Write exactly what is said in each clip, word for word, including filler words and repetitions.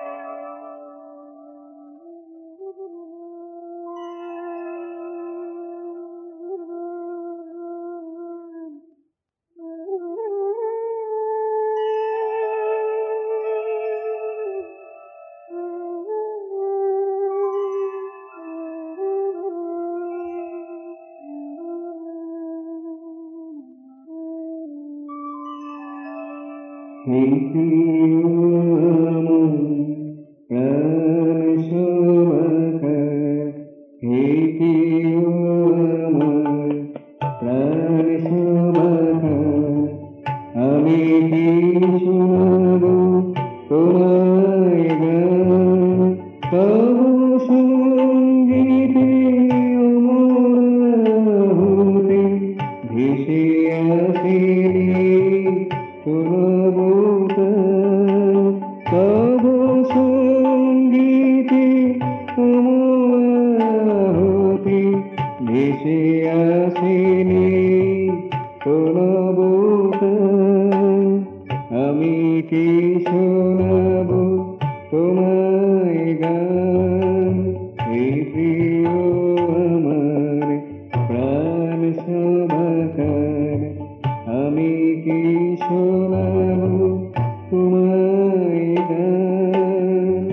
হে প্রিয় আমার প্রাণ সমাকা, হে প্রিয় আমার প্রাণ সমাকা, আমি কি শোনাব তোমায় গান, তব সঙ্গীতে অমর হতে ভেসে আসে তব সঙ্গীতে হতে ভেসে আসেনি কোনবুতা। আমি কি শোনাব তোমায় গান, হে প্রিয় আমার প্রাণ সমাকার, আমি কি শোনাব তোমায় গান।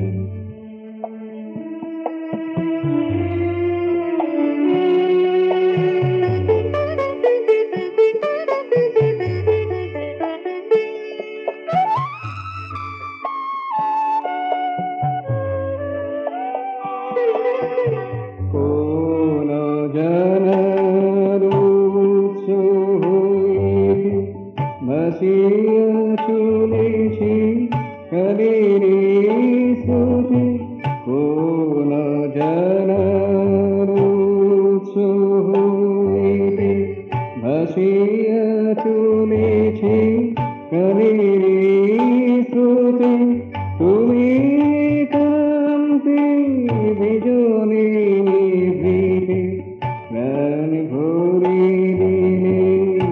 কোন জানার উৎস হইতে ভাসিয়া চলেছি কালের স্রোতে, কোন জানার উৎস হইতে ভাসিয়া চলেছি কালের স্রোতে, তুমি কান্তে বিজনে নিভৃতে প্রাণ ভরে দিলে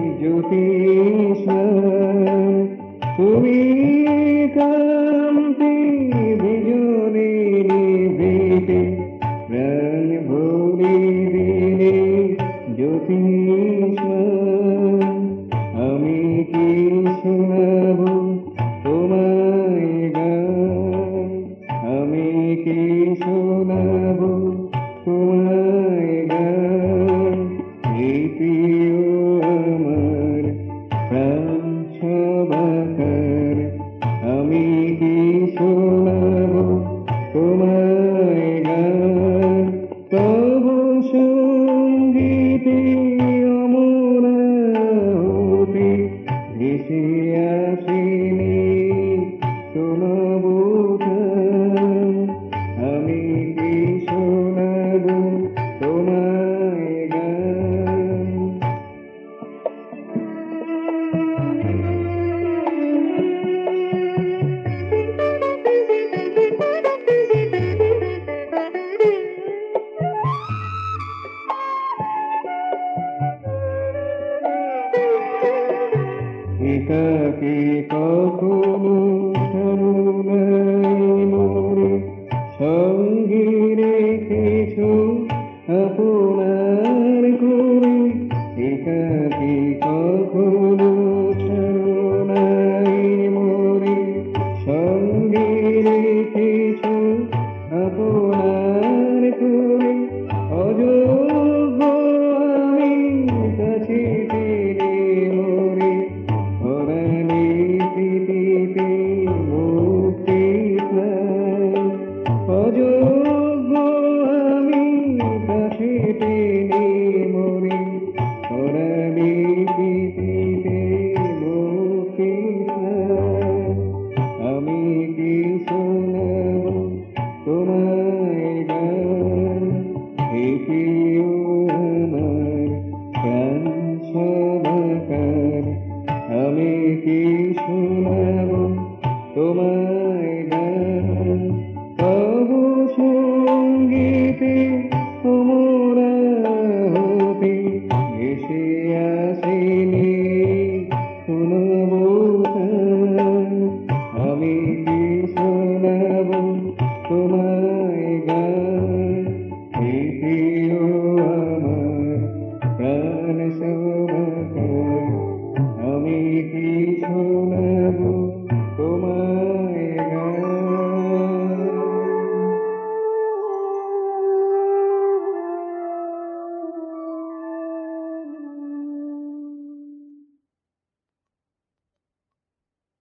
জ্যোতিষ্মায়, তুমি কান্তে বিজনে নিভৃতে প্রাণ ভরে দিলে জ্যোতিষ্মায়। আমি কি শোনাব তোমায় গান, আমি কি শোনাব তোমায় গান, হে প্রিয় আমার প্রাণ সমাকার, আমি কি শোনাব তোমায় গান, তব সঙ্গীতে অমর হতে ভেসে আসেনি কোনবুতা। আমি কি শোনাব তোমায় গান। একাকী কখনো